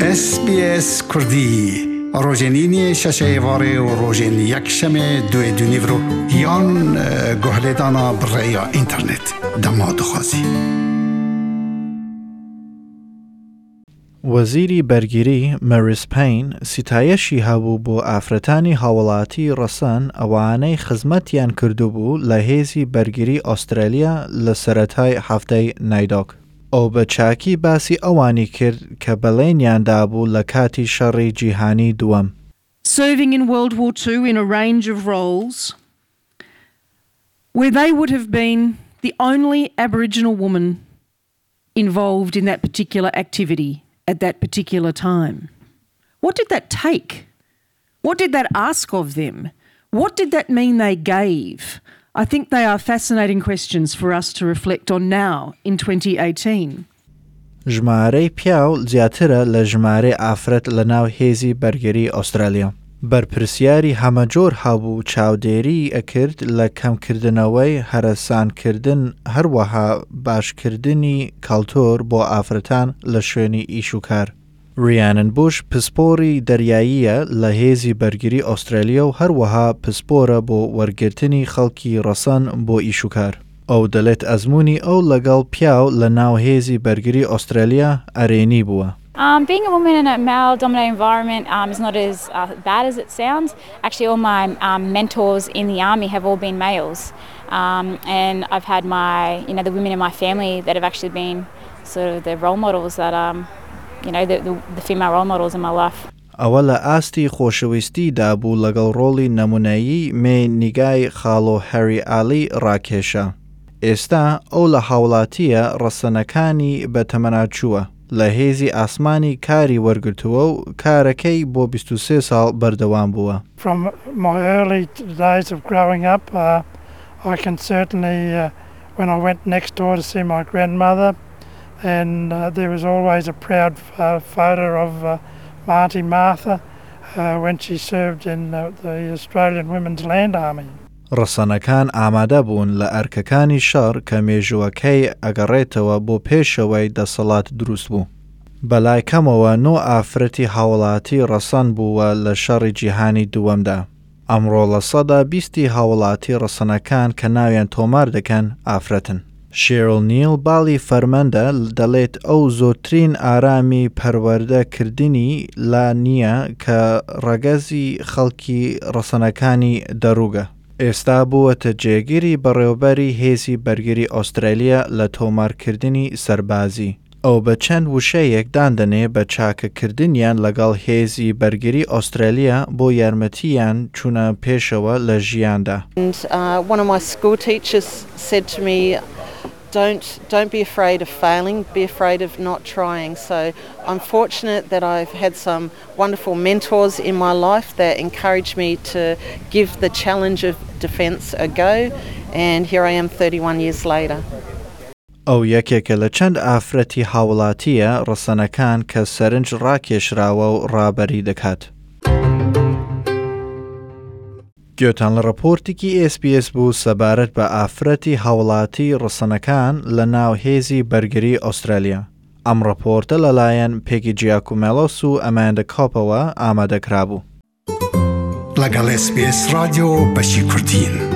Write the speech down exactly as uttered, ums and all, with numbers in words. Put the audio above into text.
اس بی اس کردی روزنینی ششه واره و روزن یک شمه دوی دونیورو یان گهلدانا برای اینترنت دماد خوازی. وەزیری بەرگیری مەریس پین ستایشی هەبوو بۆ ئافرەتانی هاوڵاتی ڕەسەن ئەوانەی خزمەتیان کردوبوو لە هێزی بەرگیری ئوسترالیا لە سەرەتای هەفتەی نایدۆک. ئەو بە چاکی باسی ئەوانی کرد کە بەڵێنیاندا بوو لە کاتی شەڕی جیهانی دووەم. Serving in World War Two in a range of roles where they would have been the only Aboriginal woman involved in that particular activity at that particular time. What did that take? What did that ask of them? What did that mean they gave? I think they are fascinating questions for us to reflect on now in twenty eighteen. ژمارەی پیاو زیاترە لە ژمارەی ئافرەت لە ناو هێزی بەرگەری ئوسترالیا. بەرپرسیاری هەمەجۆر هەبوو چاودێری ئەکرد لە کەمکردنەوەی هەرەسانکردن هەروەها باشکردنی کەڵتۆر بۆ ئافرەتان لە شوێنی ئیش و کار. ریانن بوش پسپۆری دەریاییە لە هێزی بەرگری ئوسترالیا و هەروەها پسپۆرە بۆ وەرگرتنی خەڵکی ڕەسەن بۆ ئیش و کار. ئەو دەڵێت ئەزموونی ئەو لەگەڵ پیاو لە ناو هێزی بەرگری ئوسترالیا ئەرێنی بووە. Um, being a woman in a male-dominated environment um, is not as uh, bad as it sounds. Actually, all my um, mentors in the army have all been males, um, and I've had my, you know, the women in my family that have actually been sort of the role models that, um, you know, the, the, the female role models in my life. ئەوە لە ئاستی خۆشەویستیدا بوو لەگەڵ ڕۆڵی نمونەیی مێ نیگای خاڵۆ هەری ئالی ڕاکێشە. ئێستا ئەو لە هاوڵاتیە ڕەسەنەکانی بەتەمەناچووە. لە هێزی ئاسمانی کاری وەرگرتووە و کارەکەی بۆ بیست و سێ ساڵ بەردەوام بووە. From my early days of growing up, uh, I can certainly, uh, when I went next door to see my grandmother, and uh, there was always a proud uh, photo of uh, Auntie Martha uh, when she served in uh, the Australian Women's Land Army. ڕەسەنەکان ئامادە بوون لە ئەرکەکانی شەڕ کە مێژووەکەی ئەگەڕێتەوە بۆ پێشەوەی دەسەڵات دروست بوو. بەلای کەمەوە نۆ ئافرەتی هاوڵاتی ڕەسەن بووە لە شەڕی جیهانی دووەمدا. ئەمڕۆ لە سەدا بیستی هاوڵاتی ڕەسەنەکان کە ناویان تۆمار دەکەن ئافرەتن. شێرل نیل باڵی فەرمەندە دەڵێت ئەو زۆرترین ئارامی پەروەردەکردنی لا نییە کە ڕەگەزی خەڵکی ڕەسەنەکانی دەروگە. ئێستا بووەتە جێگیری بەڕێوەبەری هێزی بەرگری ئوسترالیا لە تۆمارکردنی سەربازی. ئەو بە چەند وشەیەک دادەنێ بە چاکەکردنیان لەگەڵ هێزی بەرگری ئوسترالیا بۆ یارمەتیان چوونە پێشەوە لە ژیاندا. And uh, one of my school teachers said to me, Don't don't be afraid of failing, be afraid of not trying. So I'm fortunate that I've had some wonderful mentors in my life that encouraged me to give the challenge of defence a go, and here I am thirty-one years later. ئەو یەکێکە لە چەند ئافرەتی هاوڵاتیە ڕەسەنەکان کە سەرنج ڕاکێشراوە و ڕابەری دەکات. گوێتان لە ڕپۆرتێکی ئێس بی ئێس بوو سەبارەت بە ئافرەتی هاوڵاتی ڕەسەنەکان لە ناو هێزی بەرگری ئوسترالیا. ئەم ڕپۆرتە لەلایەن پێگی جیاکومێلۆس و ئەماندا کۆپەوە ئامادەکرابوو. لەگەڵ اس بی اس رادیۆ بەشی کوردین.